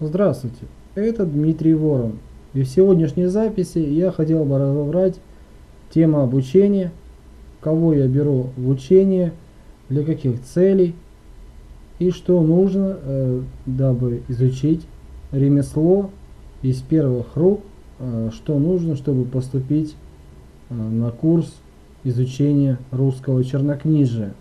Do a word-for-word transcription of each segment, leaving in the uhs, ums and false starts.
Здравствуйте, это Дмитрий Ворон. И в сегодняшней записи я хотел бы разобрать тему обучения, кого я беру в учение, для каких целей и что нужно, э, дабы изучить ремесло из первых рук, э, что нужно, чтобы поступить э, на курс изучения русского чернокнижия.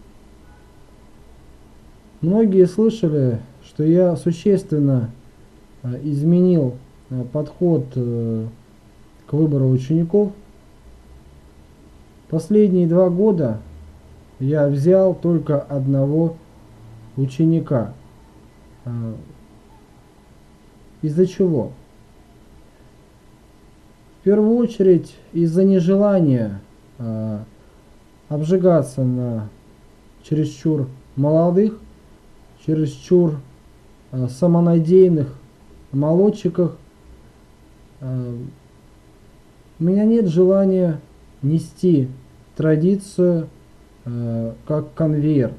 Многие слышали, что я существенно э, изменил э, подход э, к выбору учеников. Последние два года я взял только одного ученика. А, Из-за чего? В первую очередь из-за нежелания а, обжигаться на чересчур молодых, чересчур а, самонадеянных молодчиках. А, у меня нет желания нести традицию э, как конвейер.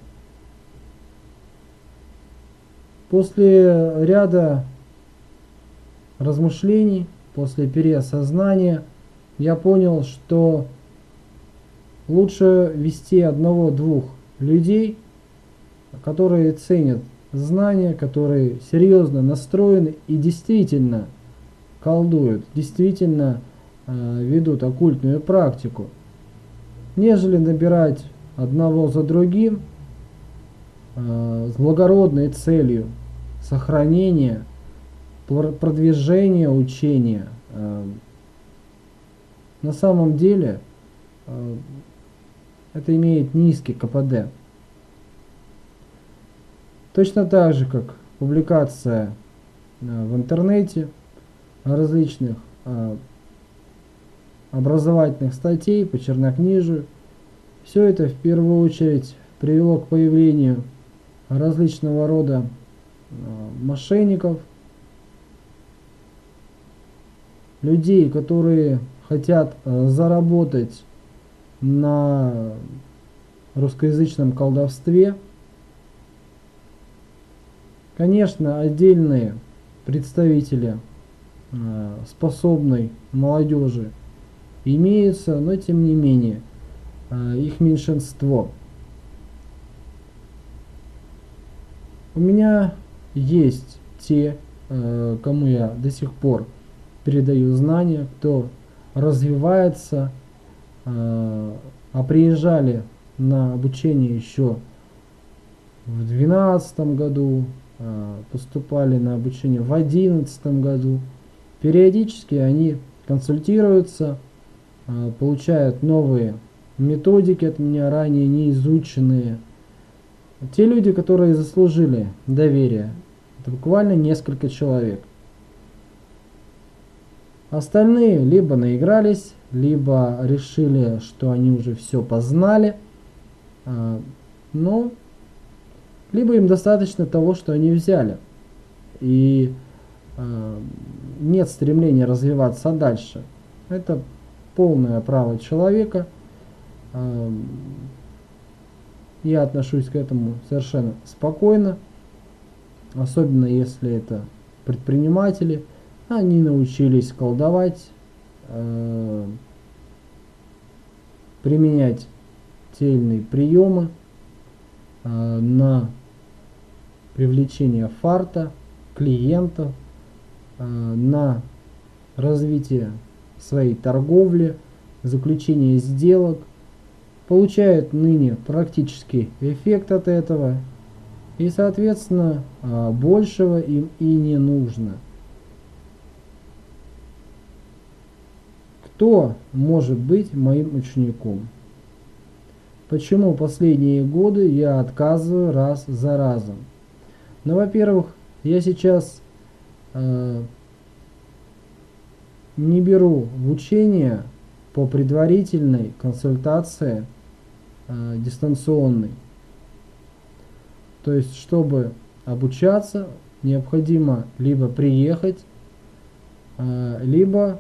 После ряда размышлений, после переосознания, я понял, что лучше вести одного-двух людей, которые ценят знания, которые серьезно настроены и действительно колдуют, действительно э, ведут оккультную практику, нежели набирать одного за другим э, с благородной целью сохранения, продвижения учения. Э, на самом деле э, это имеет низкий ка пэ дэ. Точно так же, как публикация э, в интернете различных э, образовательных статей по чернокнижию. Все это в первую очередь привело к появлению различного рода э, мошенников, людей, которые хотят э, заработать на русскоязычном колдовстве. Конечно, отдельные представители э, способной молодежи имеются, но тем не менее э, их меньшинство. У меня есть те, э, кому я до сих пор передаю знания, кто развивается, э, а приезжали на обучение еще в две тысячи двенадцатом году, э, поступали на обучение в две тысячи одиннадцатом году. Периодически они консультируются, э, получают новые методики от меня, ранее не изученные. Те люди, которые заслужили доверие, это буквально несколько человек. Остальные либо наигрались, либо решили, что они уже все познали, но либо им достаточно того, что они взяли, и нет стремления развиваться дальше. Это полное право человека. Я отношусь к этому совершенно спокойно, особенно если это предприниматели. Они научились колдовать, э, применять те или иные приемы э, на привлечение фарта, клиентов, э, на развитие своей торговли, заключение сделок, получают ныне практический эффект от этого, и, соответственно, э, большего им и не нужно. Кто может быть моим учеником? Почему последние годы я отказываю раз за разом? Ну, во-первых, я сейчас э, не беру в учение по предварительной консультации э, дистанционной. То есть, чтобы обучаться, необходимо либо приехать, э, либо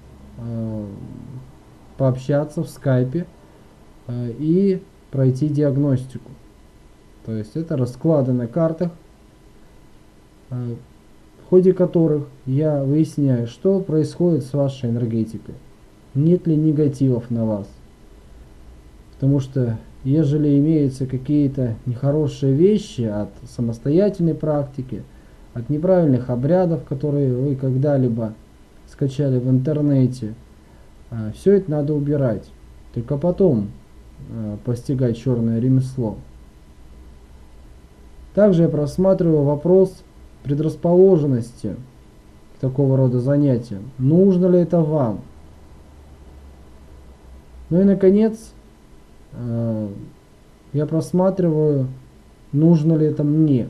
пообщаться в скайпе э, и пройти диагностику. То есть это расклады на картах. Э, в ходе которых я выясняю, что происходит с вашей энергетикой, нет ли негативов на вас. Потому что, ежели имеются какие-то нехорошие вещи от самостоятельной практики, от неправильных обрядов, которые вы когда-либо скачали в интернете, все это надо убирать. Только потом постигать черное ремесло. Также я просматриваю вопрос предрасположенности к такого рода занятиям. Нужно ли это вам? Ну и наконец, я просматриваю, нужно ли это мне.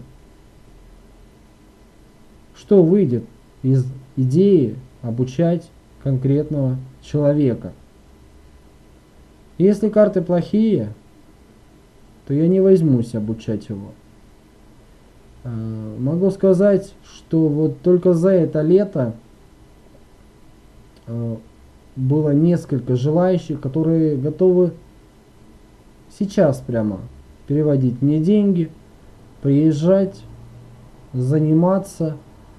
Что выйдет из идеи обучать конкретного человека. Если карты плохие, то я не возьмусь обучать его. Могу сказать, что вот только за это лето было несколько желающих, которые готовы сейчас прямо переводить мне деньги, приезжать, заниматься,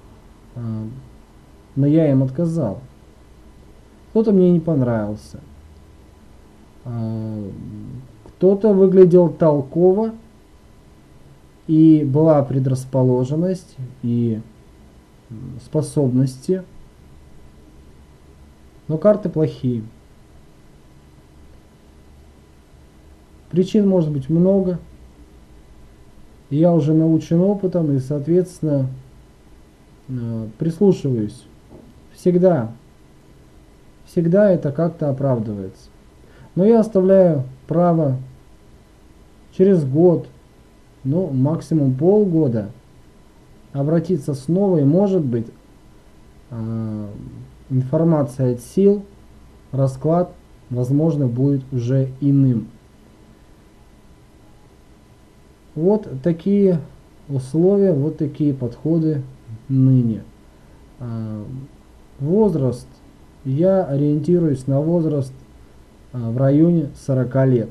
но я им отказал. Кто-то мне не понравился, кто-то выглядел толково, и была предрасположенность и способности, но карты плохие. Причин может быть много. Я уже научен опытом и, соответственно, прислушиваюсь. Всегда. Всегда это как-то оправдывается. Но я оставляю право через год, ну, максимум полгода обратиться снова, и, может быть, э, информация от сил, расклад, возможно, будет уже иным. Вот такие условия, вот такие подходы ныне. Э, возраст. Я ориентируюсь на возраст э, в районе сорока лет.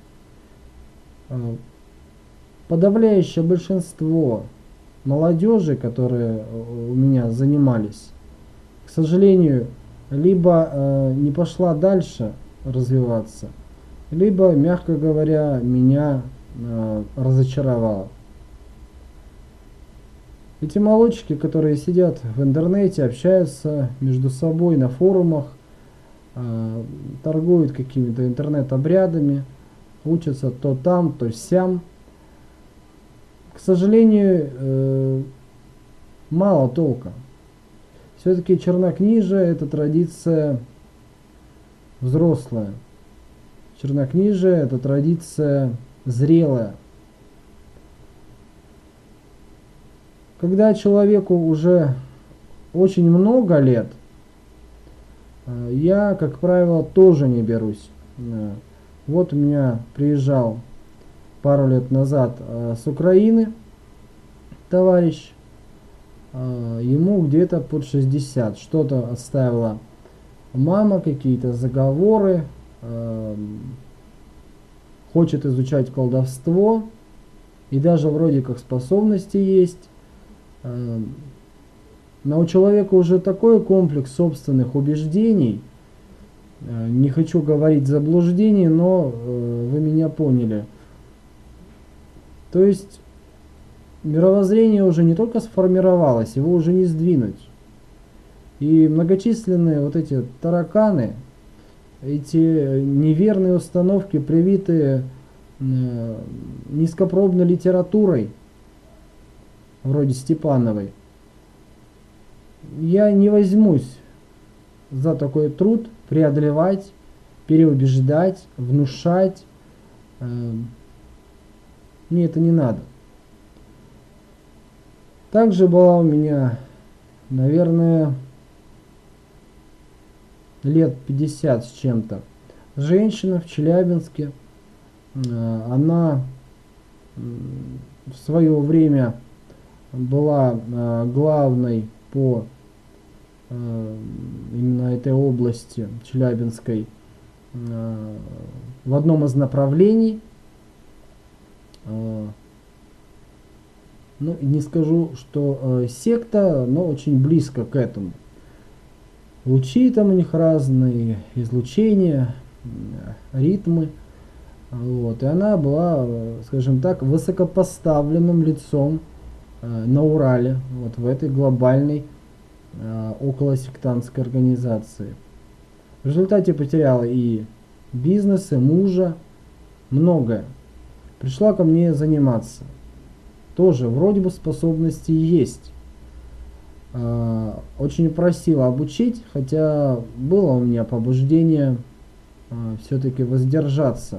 Э, Подавляющее большинство молодежи, которые у меня занимались, к сожалению, либо э, не пошла дальше развиваться, либо, мягко говоря, меня э, разочаровала. Эти молодчики, которые сидят в интернете, общаются между собой на форумах, э, торгуют какими-то интернет-обрядами, учатся то там, то сям. К сожалению, э, мало толка. Все-таки чернокнижие — это традиция взрослая. Чернокнижие — это традиция зрелая. Когда человеку уже очень много лет, э, я, как правило, тоже не берусь. Э, вот у меня приезжал пару лет назад э, с Украины товарищ, э, ему где-то под шестьдесят, что-то оставила мама, какие-то заговоры, э, хочет изучать колдовство, и даже вроде как способности есть, э, но у человека уже такой комплекс собственных убеждений, э, не хочу говорить заблуждений, но э, вы меня поняли. То есть мировоззрение уже не только сформировалось, его уже не сдвинуть. И многочисленные вот эти тараканы, эти неверные установки, привитые э, низкопробной литературой, вроде Степановой, я не возьмусь за такой труд преодолевать, переубеждать, внушать. Э, Мне это не надо. Также была у меня, наверное, лет пятьдесят с чем-то женщина в Челябинске. Она в свое время была главной по именно этой области Челябинской в одном из направлений. Ну, не скажу, что э, секта, но очень близко к этому. Лучи там у них разные, излучения, ритмы. Вот. И она была, скажем так, высокопоставленным лицом э, на Урале, вот в этой глобальной э, околосектантской организации. В результате потеряла и бизнес, и мужа, многое. Пришла ко мне заниматься. Тоже вроде бы способности есть. Э, очень просила обучить, хотя было у меня побуждение э, все-таки воздержаться.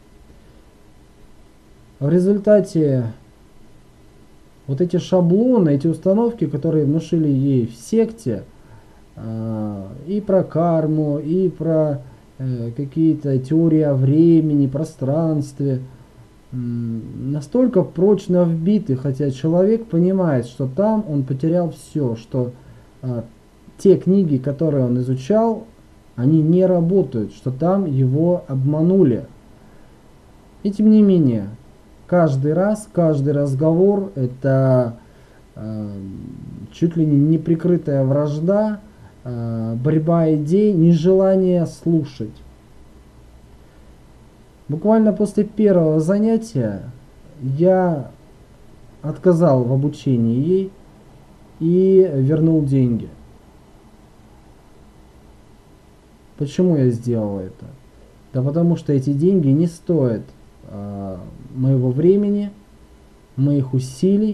В результате вот эти шаблоны, эти установки, которые внушили ей в секте, э, и про карму, и про э, какие-то теории о времени, пространстве, э, настолько прочно вбиты, хотя человек понимает, что там он потерял все, что э, те книги, которые он изучал, они не работают, что там его обманули. И тем не менее, каждый раз, каждый разговор это э, чуть ли не неприкрытая вражда, э, борьба идей, нежелание слушать. Буквально после первого занятия я отказал в обучении ей и вернул деньги. Почему я сделал это? Да потому что эти деньги не стоят э, моего времени, моих усилий.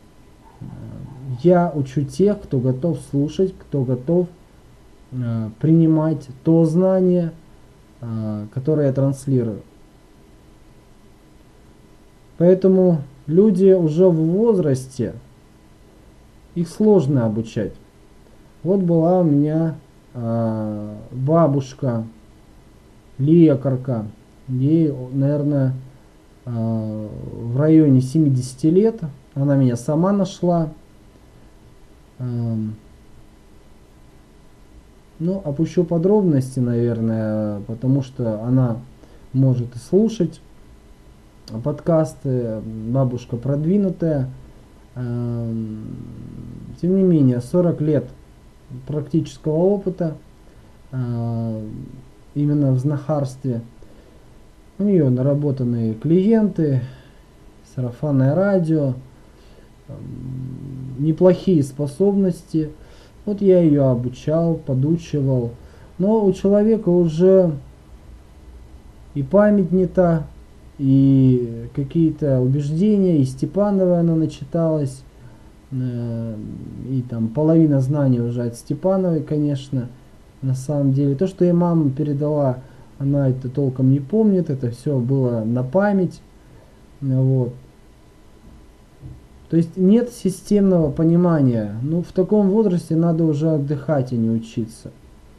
Я учу тех, кто готов слушать, кто готов э, принимать то знание, э, которое я транслирую. Поэтому люди уже в возрасте, их сложно обучать. Вот была у меня э, бабушка, лекарка, ей, наверное, э, в районе семидесяти лет, она меня сама нашла. Э, ну, опущу подробности, наверное, потому что она может и слушать подкасты, бабушка продвинутая. Э, тем не менее, сорок лет практического опыта э, именно в знахарстве. У нее наработанные клиенты, сарафанное радио, неплохие способности. Вот я ее обучал, подучивал. Но у человека уже и память не та, и какие-то убеждения, и Степановой она начиталась, и там половина знаний уже от Степановой, конечно, на самом деле. То, что ей мама передала, она это толком не помнит, это все было на память. Вот. То есть нет системного понимания. Ну, в таком возрасте надо уже отдыхать, а не учиться.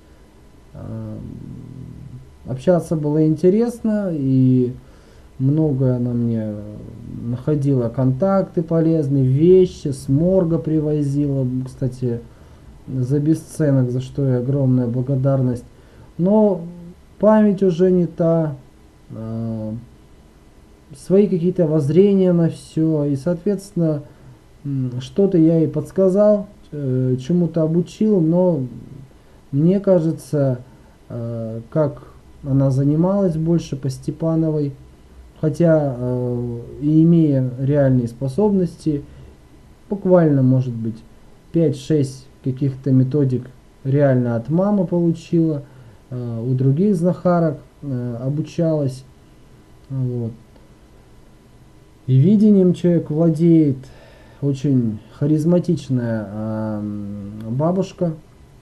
Общаться было интересно, и многое она мне находила контакты полезные, вещи, с морга привозила, кстати, за бесценок, за что ей огромная благодарность. Но память уже не та, э, свои какие-то воззрения на все, и, соответственно, что-то я ей подсказал, э, чему-то обучил, но мне кажется, э, как она занималась больше по Степановой, хотя э, и имея реальные способности, буквально, может быть, пять-шесть каких-то методик реально от мамы получила, э, у других знахарок э, обучалась. Вот. И видением человек владеет, очень харизматичная э, бабушка.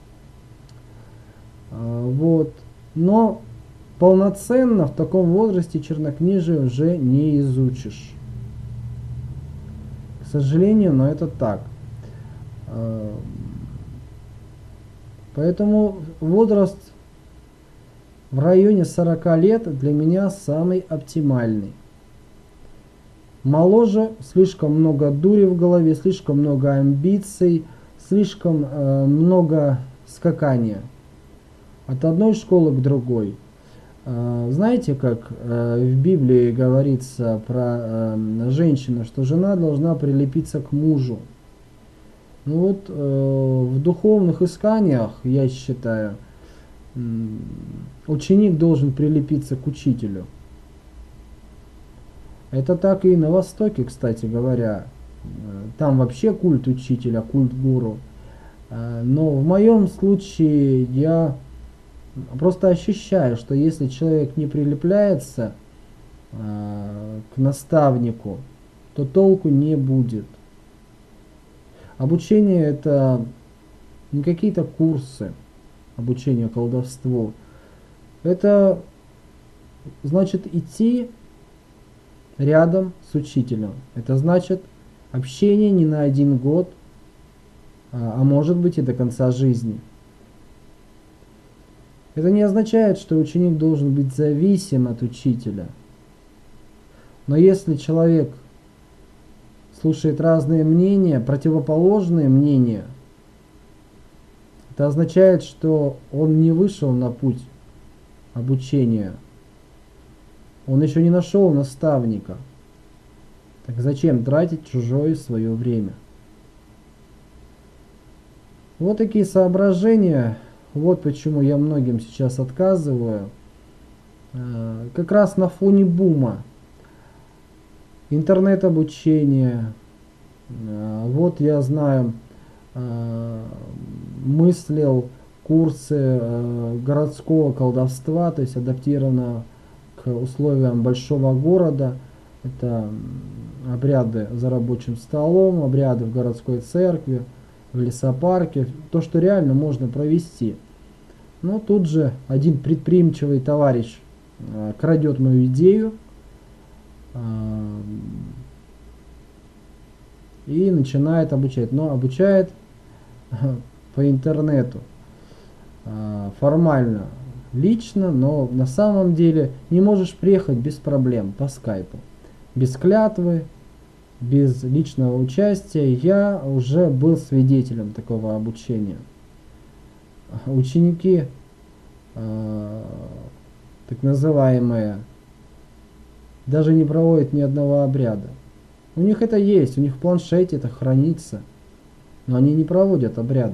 Э, вот. Но полноценно в таком возрасте чернокнижие уже не изучишь. К сожалению, но это так. Поэтому возраст в районе сорока лет для меня самый оптимальный. Моложе, слишком много дури в голове, слишком много амбиций, слишком э, много скакания от одной школы к другой. А, знаете, как э, в Библии говорится про э, женщину, что жена должна прилепиться к мужу. Ну вот э, в духовных исканиях, я считаю, м, ученик должен прилепиться к учителю. Это так и на Востоке, кстати говоря. Э, Там вообще культ учителя, культ гуру. Э, Но в моем случае я просто ощущаю, что если человек не прилепляется э, к наставнику, то толку не будет. Обучение это не какие-то курсы обучения колдовству. Это значит идти рядом с учителем. Это значит общение не на один год, а, а может быть и до конца жизни. Это не означает, что ученик должен быть зависим от учителя. Но если человек слушает разные мнения, противоположные мнения, это означает, что он не вышел на путь обучения. Он еще не нашел наставника. Так зачем тратить чужое свое время? Вот такие соображения. Вот почему я многим сейчас отказываю. Как раз на фоне бума интернет-обучения. Вот я знаю, мыслил курсы городского колдовства, то есть адаптировано к условиям большого города. Это обряды за рабочим столом, обряды в городской церкви, в лесопарке, то, что реально можно провести. Но тут же один предприимчивый товарищ э, крадет мою идею э, и начинает обучать. Но обучает э, по интернету, э, формально, лично, но на самом деле не можешь приехать без проблем по скайпу. Без клятвы, без личного участия. Я уже был свидетелем такого обучения. Ученики, э, так называемые, даже не проводят ни одного обряда. У них это есть, у них в планшете это хранится, но они не проводят обряды.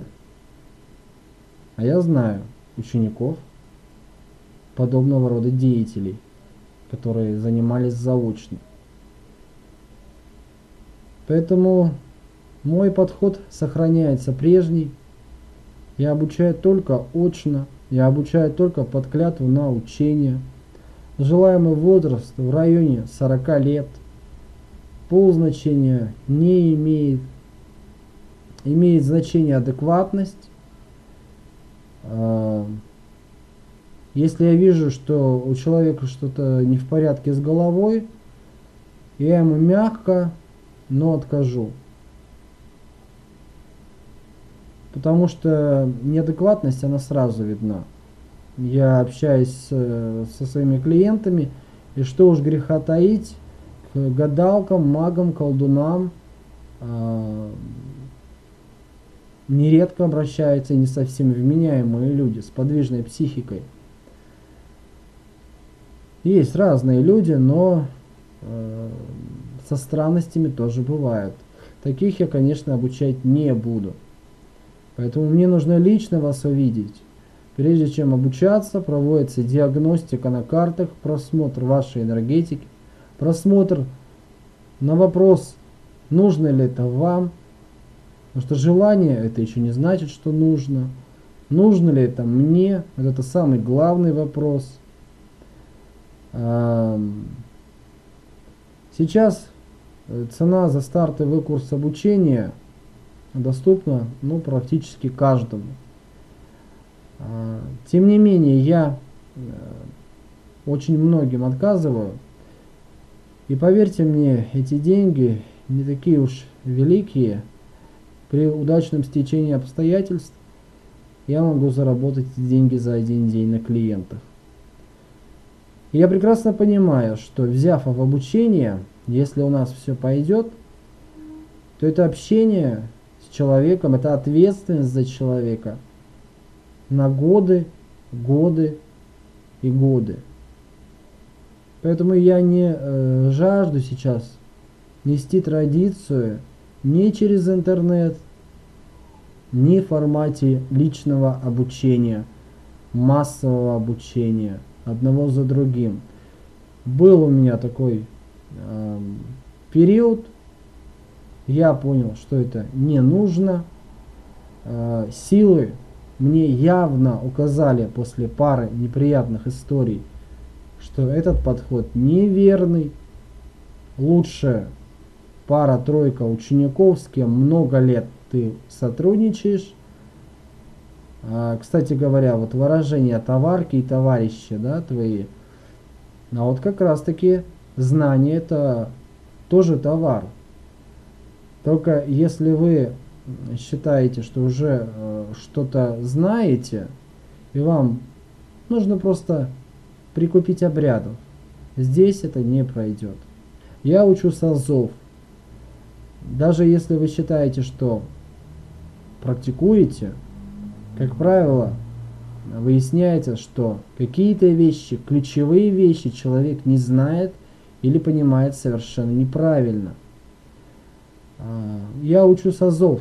А я знаю учеников подобного рода деятелей, которые занимались заочно. Поэтому мой подход сохраняется прежний. Я обучаю только очно, я обучаю только под клятву на учение. Желаемый возраст в районе сорока лет. Пол значения не имеет. Имеет значение адекватность. Если я вижу, что у человека что-то не в порядке с головой, я ему мягко, но откажу. Потому что неадекватность, она сразу видна. Я общаюсь с, со своими клиентами, и что уж греха таить, к гадалкам, магам, колдунам э, нередко обращаются не совсем вменяемые люди с подвижной психикой. Есть разные люди, но э, со странностями тоже бывают. Таких я, конечно, обучать не буду. Поэтому мне нужно лично вас увидеть. Прежде чем обучаться, проводится диагностика на картах, просмотр вашей энергетики, просмотр на вопрос, нужно ли это вам. Потому что желание это еще не значит, что нужно. Нужно ли это мне? Вот это самый главный вопрос. Сейчас цена за стартовый курс обучения доступна, ну, практически каждому. Тем не менее, я очень многим отказываю. И поверьте мне, эти деньги не такие уж великие. При удачном стечении обстоятельств я могу заработать эти деньги за один день на клиентах. И я прекрасно понимаю, что взяв в обучение, если у нас все пойдет, то это общение с человеком, это ответственность за человека на годы, годы и годы. Поэтому я не э, жажду сейчас нести традицию ни через интернет, ни в формате личного обучения, массового обучения, одного за другим. Был у меня такой э, период, я понял, что это не нужно. Э, силы мне явно указали после пары неприятных историй, что этот подход неверный. Лучше пара-тройка учеников, с кем много лет ты сотрудничаешь. А, кстати говоря, вот выражение товарки и товарищи, да, твои. А вот как раз таки знание — это тоже товар. Только если вы считаете, что уже э, что-то знаете, и вам нужно просто прикупить обрядов, здесь это не пройдет. Я учу с азов. Даже если вы считаете, что практикуете, как правило, выясняется, что какие-то вещи, ключевые вещи человек не знает или понимает совершенно неправильно. Я учу с азов.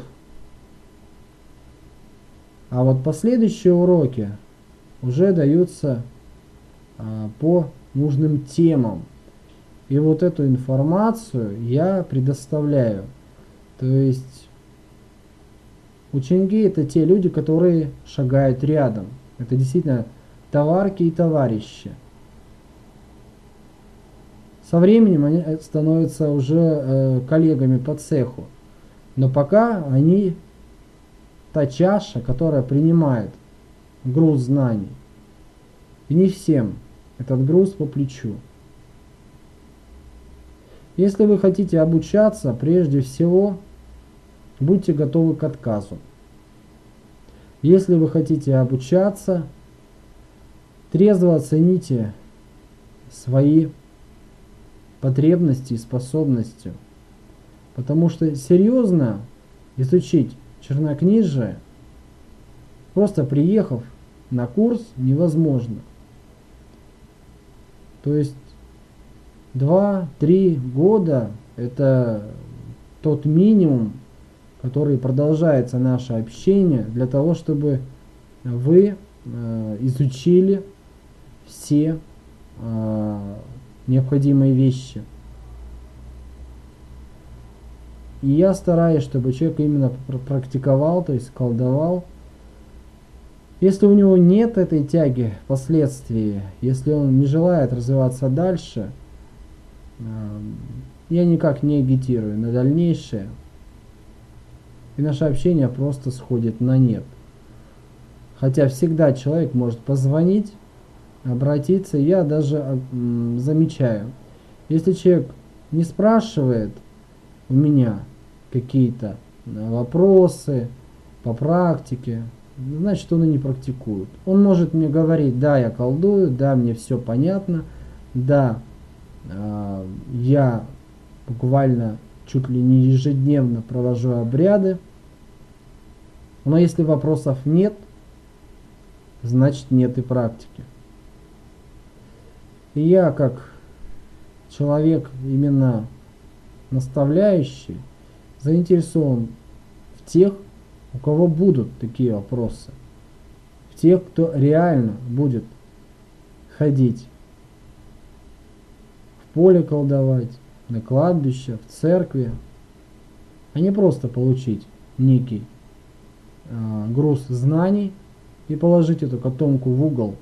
А вот последующие уроки уже даются а, по нужным темам. И вот эту информацию я предоставляю. То есть ученики — это те люди, которые шагают рядом. Это действительно товарки и товарищи. Со временем они становятся уже э, коллегами по цеху. Но пока они та чаша, которая принимает груз знаний. И не всем этот груз по плечу. Если вы хотите обучаться, прежде всего, будьте готовы к отказу. Если вы хотите обучаться, трезво оцените свои потребности и способности. Потому что серьезно изучить чернокнижие, просто приехав на курс, невозможно. То есть два-три года – это тот минимум, который продолжается наше общение, для того, чтобы вы э, изучили все э, необходимые вещи. И я стараюсь, чтобы человек именно практиковал, то есть колдовал. Если у него нет этой тяги впоследствии, если он не желает развиваться дальше, я никак не агитирую на дальнейшее. И наше общение просто сходит на нет. Хотя всегда человек может позвонить, обратиться. Я даже м, замечаю, если человек не спрашивает у меня какие-то вопросы по практике, значит, он и не практикует. Он может мне говорить: да, я колдую, да, мне все понятно, да, э, я буквально чуть ли не ежедневно провожу обряды. Но если вопросов нет, значит, нет и практики. И я, как человек именно наставляющий, заинтересован в тех, у кого будут такие вопросы, в тех, кто реально будет ходить в поле колдовать, на кладбище, в церкви, а не просто получить некий э, груз знаний и положить эту котомку в угол,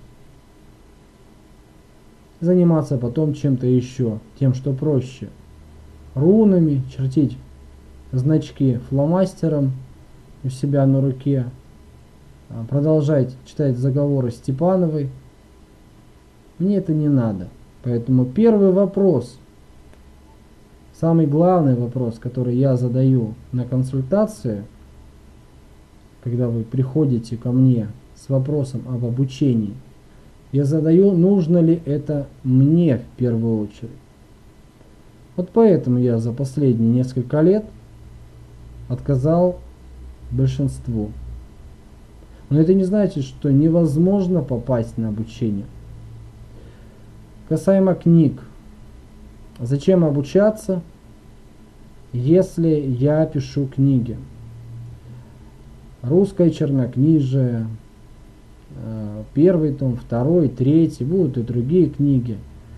заниматься потом чем-то еще, тем, что проще. Рунами, чертить значки фломастером у себя на руке, продолжать читать заговоры Степановой. Мне это не надо. Поэтому первый вопрос, самый главный вопрос, который я задаю на консультации, когда вы приходите ко мне с вопросом об обучении, я задаю, нужно ли это мне в первую очередь. Вот поэтому я за последние несколько лет отказал большинству. Но это не значит, что невозможно попасть на обучение. Касаемо книг, Зачем обучаться, если я пишу книги? Русское чернокнижие, первый том, второй, третий, будут и другие книги.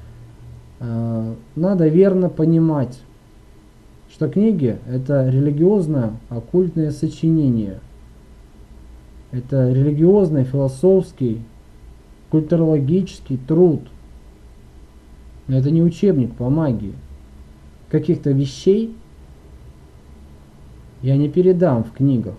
Надо верно понимать, что книги – это религиозно-оккультное сочинение. Это религиозный, философский, культурологический труд. Это не учебник по магии. Каких-то вещей я не передам в книгах.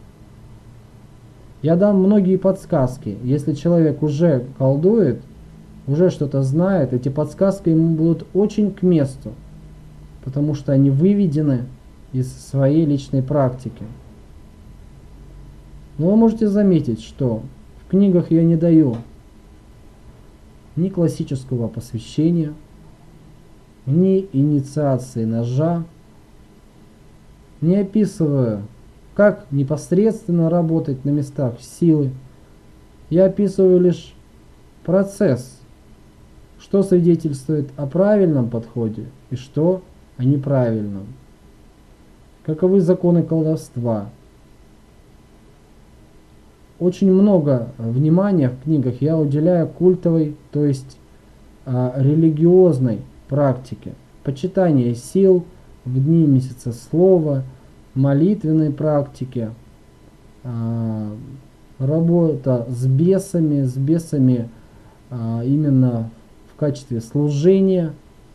Я дам многие подсказки. Если человек уже колдует, уже что-то знает, эти подсказки ему будут очень к месту, потому что они выведены из своей личной практики. Но вы можете заметить, что в книгах я не даю ни классического посвящения, ни инициации ножа, не описываю, как непосредственно работать на местах силы. Я описываю лишь процесс, что свидетельствует о правильном подходе и что о неправильном. Каковы законы колдовства. Очень много внимания в книгах я уделяю культовой, то есть а, религиозной практике. Почитание сил в дни месяца слова, молитвенной практике, а, работа с бесами, с бесами а, именно в качестве служения.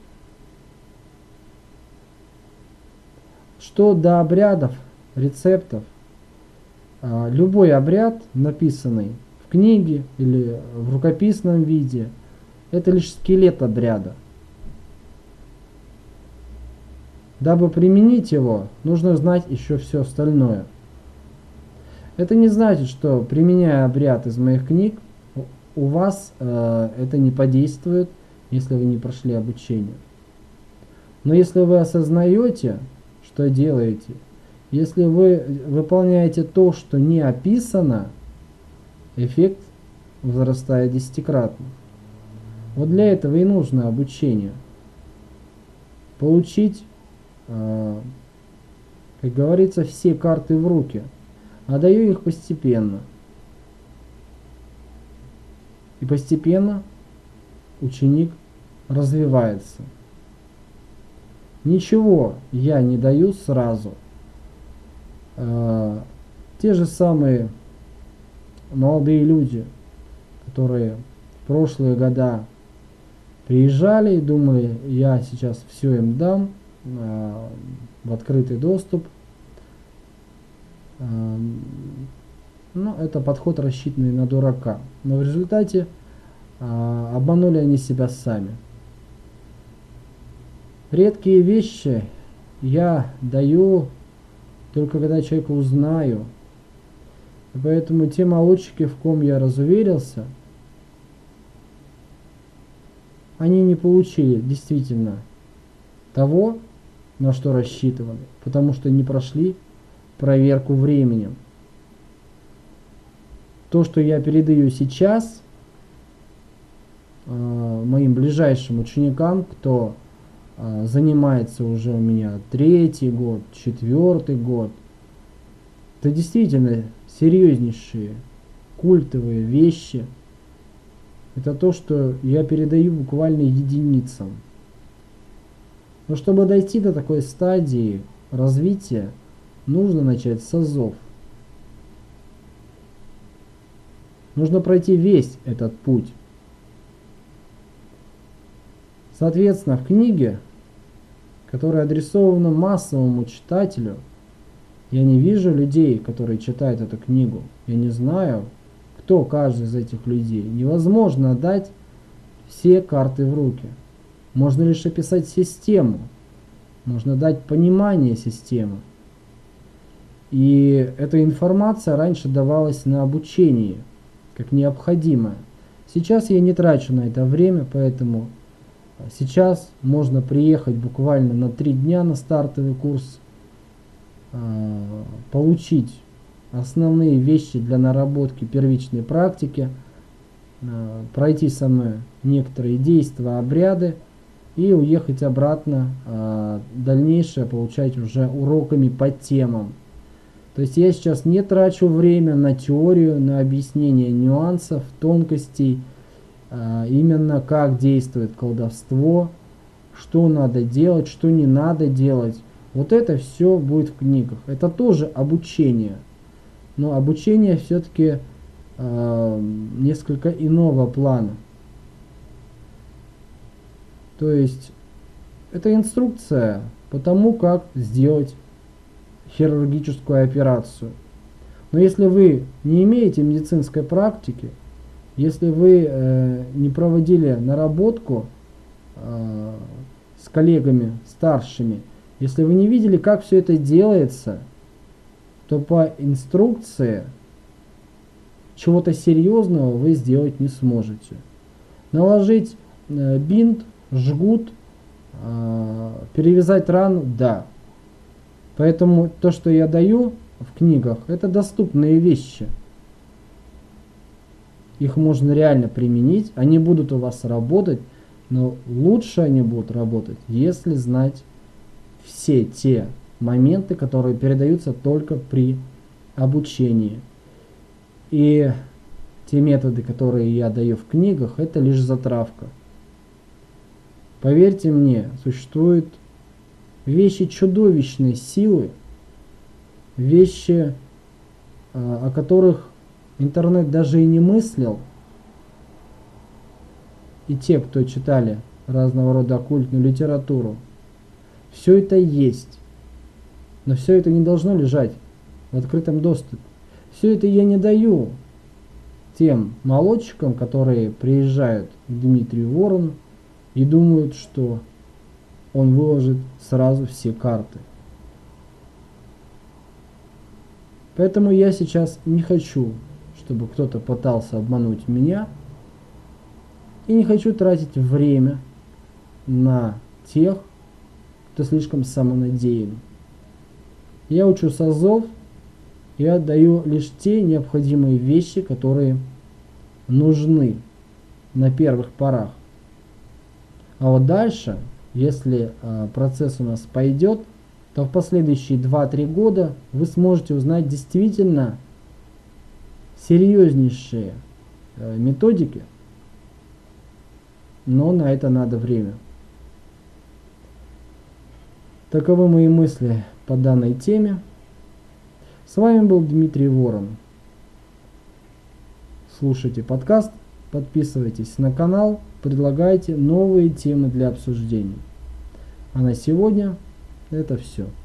Что до обрядов, рецептов, любой обряд, написанный в книге или в рукописном виде, это лишь скелет обряда. Дабы применить его, нужно знать еще все остальное. Это не значит, что, применяя обряд из моих книг, у вас э, это не подействует, если вы не прошли обучение. Но если вы осознаете, что делаете, если вы выполняете то, что не описано, эффект возрастает десятикратно. Вот для этого и нужно обучение. Получить, э, как говорится, все карты в руки. А даю их постепенно. И постепенно ученик развивается. Ничего я не даю сразу. Э, те же самые молодые люди, которые в прошлые года приезжали и думали, я сейчас все им дам э, в открытый доступ. Э, ну, это подход, рассчитанный на дурака. Но в результате э, обманули они себя сами. Редкие вещи я даю только когда человека узнаю. И поэтому те молодчики, в ком я разуверился, они не получили действительно того, на что рассчитывали, потому что не прошли проверку временем. То, что я передаю сейчас э, моим ближайшим ученикам, кто занимается уже у меня третий год, четвертый год. Это действительно серьезнейшие культовые вещи. Это то, что я передаю буквально единицам. Но чтобы дойти до такой стадии развития, нужно начать с азов. Нужно пройти весь этот путь. Соответственно, в книге, которая адресована массовому читателю, я не вижу людей, которые читают эту книгу. Я не знаю, кто каждый из этих людей. Невозможно дать все карты в руки. Можно лишь описать систему. Можно дать понимание системы. И эта информация раньше давалась на обучение, как необходимая. Сейчас я не трачу на это время, поэтому сейчас можно приехать буквально на три дня на стартовый курс, получить основные вещи для наработки первичной практики, пройти со мной некоторые действия, обряды, и уехать обратно, а дальнейшее получать уже уроками по темам. То есть я сейчас не трачу время на теорию, на объяснение нюансов, тонкостей, а именно как действует колдовство, что надо делать, что не надо делать. Вот это все будет в книгах. Это тоже обучение. Но обучение все-таки э, несколько иного плана. То есть это инструкция по тому, как сделать хирургическую операцию. Но если вы не имеете медицинской практики, если вы э, не проводили наработку э, с коллегами старшими, если вы не видели, как все это делается, то по инструкции чего-то серьезного вы сделать не сможете. Наложить э, бинт, жгут, э, перевязать рану, да. Поэтому то, что я даю в книгах, это доступные вещи. Их можно реально применить, они будут у вас работать, но лучше они будут работать, если знать все те моменты, которые передаются только при обучении. И те методы, которые я даю в книгах, это лишь затравка. Поверьте мне, существуют вещи чудовищной силы, вещи, о которых интернет даже и не мыслил. И те, кто читали разного рода оккультную литературу, все это есть. Но все это не должно лежать в открытом доступе. Все это я не даю тем молодчикам, которые приезжают к Дмитрию Ворону и думают, что он выложит сразу все карты. Поэтому я сейчас не хочу, чтобы кто-то пытался обмануть меня, и не хочу тратить время на тех, кто слишком самонадеян. Я учу с азов, я отдаю лишь те необходимые вещи, которые нужны на первых порах. А вот дальше, если э, процесс у нас пойдет, то в последующие два-три года вы сможете узнать действительно серьезнейшие э, методики, но на это надо время. Таковы мои мысли по данной теме. С вами был Дмитрий Ворон. Слушайте подкаст, подписывайтесь на канал, предлагайте новые темы для обсуждений. А на сегодня это все.